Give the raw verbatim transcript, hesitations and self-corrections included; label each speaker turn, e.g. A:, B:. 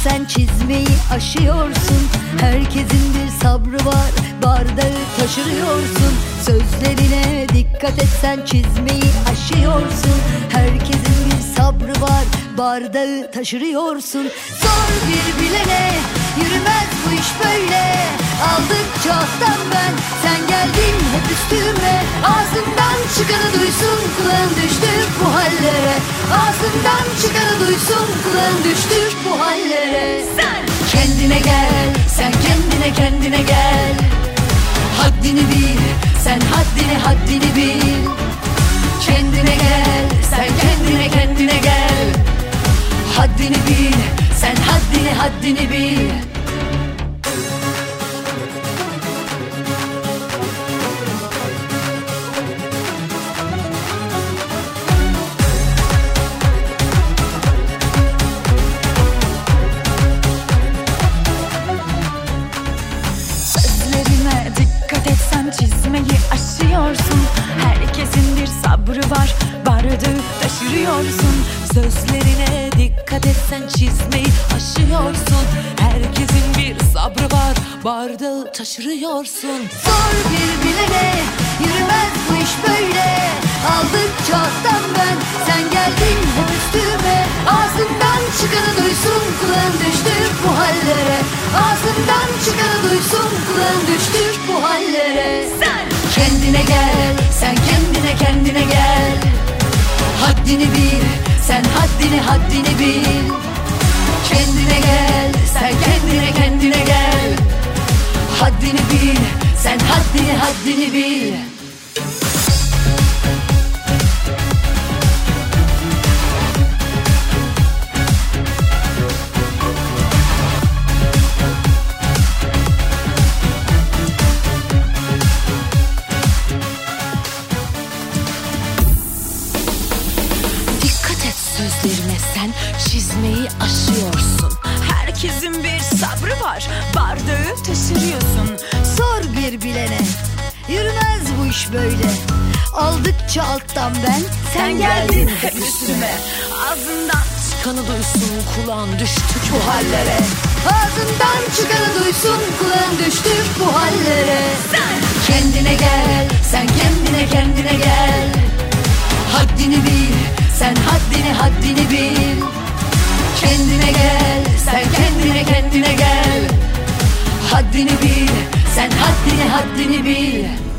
A: etsen çizmeyi aşıyorsun. Herkesin bir sabrı var, bardağı taşırıyorsun. Sözlerine dikkat etsen çizmeyi aşıyorsun. Herkesin bir sabrı var, bardağı taşırıyorsun. Zor bir bilene yürümez bu iş böyle. Aldıkça alttan ben, sen geldin hep üstüme. Ağzından çıkanı duysun, kulağın düştü bu hallere. Ağzından çıkanı duysun, kulağın düştü bu hallere. Sen kendine gel, sen kendine kendine gel. Haddini bil, sen haddini haddini bil. Kendine gel, sen kendine kendine gel. Haddini bil, sen haddini haddini bil.
B: Sözlerine dikkat etsen çizmeyi aşıyorsun. Herkesin bir sabrı var, bardağı taşırıyorsun. Sözlerine dikkat etsen çizmeyi aşıyorsun. Herkesin bir sabrı var, bardağı taşırıyorsun.
A: Zor bir bilene yürümez bu iş böyle. Aldıkça alttan ben, sen geldin hep üstüme. Ağzından çıkanı duysun, kulağın düştü bu hallere. Ağzından çıkanı duysun, kulağın düştü bu hallere. Sen kendine gel, sen kendine kendine gel. Haddini bil, sen haddini haddini bil. Kendine gel, sen kendine kendine gel. Haddini bil, sen haddini haddini bil.
B: Dikkat et sözlerine, sen çizmeyi aşıyorsun. Herkesin bir sabrı var, bardağı taşırıyorsun.
A: Zor bir bilene yürümez bu iş böyle. Aldıkça alttan ben,
B: Sen geldin hep üstüme. Ağzından çıkanı duysun, kulağın düştü bu hallere.
A: Ağzından çıkanı duysun, kulağın düştü bu hallere. Sen kendine gel, sen kendine kendine gel. Haddini bil, sen haddini haddini bil. Kendine gel, sen kendine kendine gel. Haddini bil, sen haddini haddini bil.